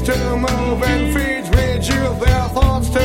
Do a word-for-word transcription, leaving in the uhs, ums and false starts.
to move and feed with you their thoughts to